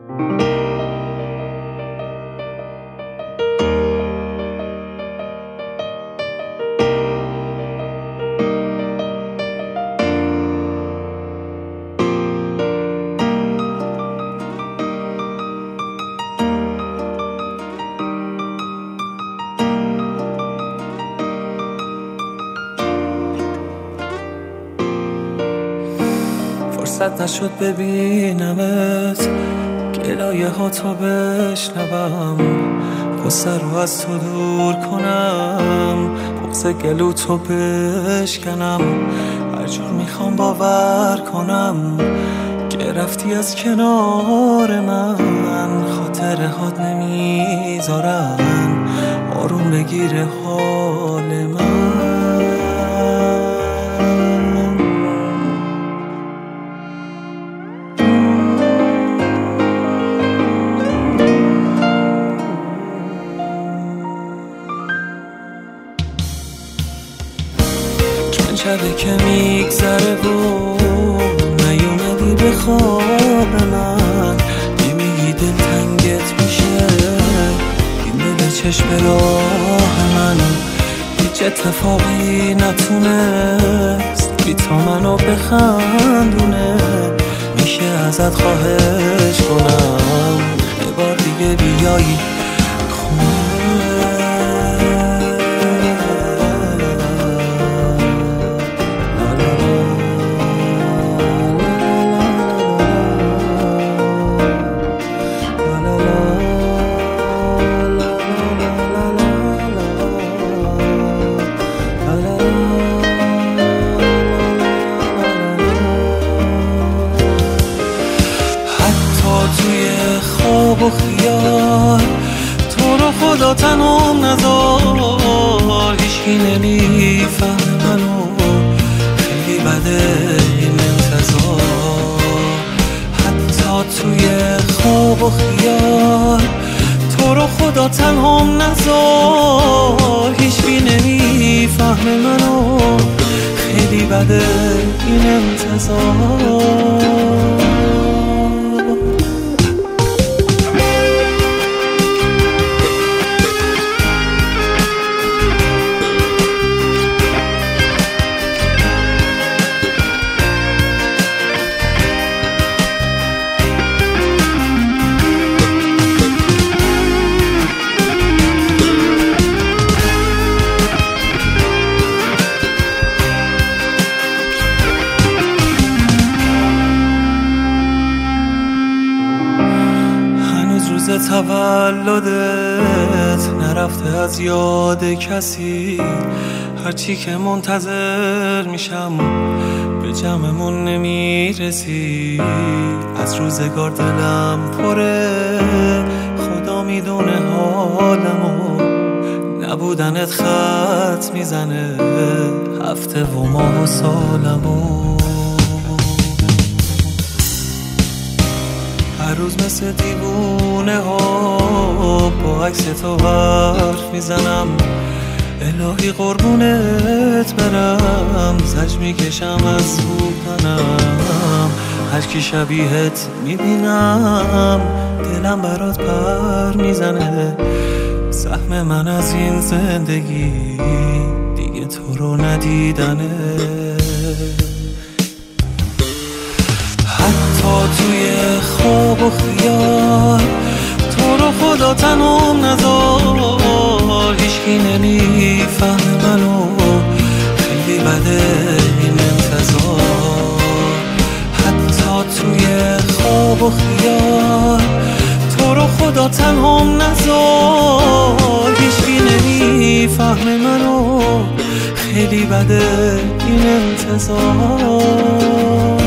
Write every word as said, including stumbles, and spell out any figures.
فرصت نشد ببینمت، گلایه ها تو بشنوم، غصه رو از تو دور کنم، بغض گلو تو بشکنم. هر جور میخوام باور کنم که رفتی از کنار من، خاطره هات نمیذارن آروم بگیره حال من. شبه که میگذره و نیومدی به خواب من، نمیگی دل تنگت میشه این دل چشم راه من. هیچ اتفاقی نتونست بی تو منو بخندونه، میشه ازت خواهش کنم یه بار دیگه بیایی خونه. خواب و خیال تو رو خدا تنهم نذار، هیچکی نمیفهمه منو، خیلی بده این انتظار. حتی توی خواب و خیال تو رو خدا تنهم نذار، هیچکی نمیفهمه منو، خیلی بده این انتظار. تولدت نرفته از یاد کسی، هرچی که منتظر میشم به جمعمون نمیرسی. از روزگار دلم پره، خدا میدونه حالمو، نبودنت خط میزنه هفته و ماه و سالمو. هر روز مثل دیوونه ها با عکس تو حرف میزنم، الهی قربونت برم، زج میکشم از بودنم. هر کی شبیهت میبینم دلم برات پر میزنه، سهم من از این زندگی دیگه تو رو ندیدنه. حتی توی خواب و خیال تو رو خدا تنهم نذار، هیچکی نمیفهمه منو، خیلی بده این انتظار. حتی توی خواب و خیال تو رو خدا تنهم نذار، هیچکی نمیفهمه منو، خیلی بده این انتظار.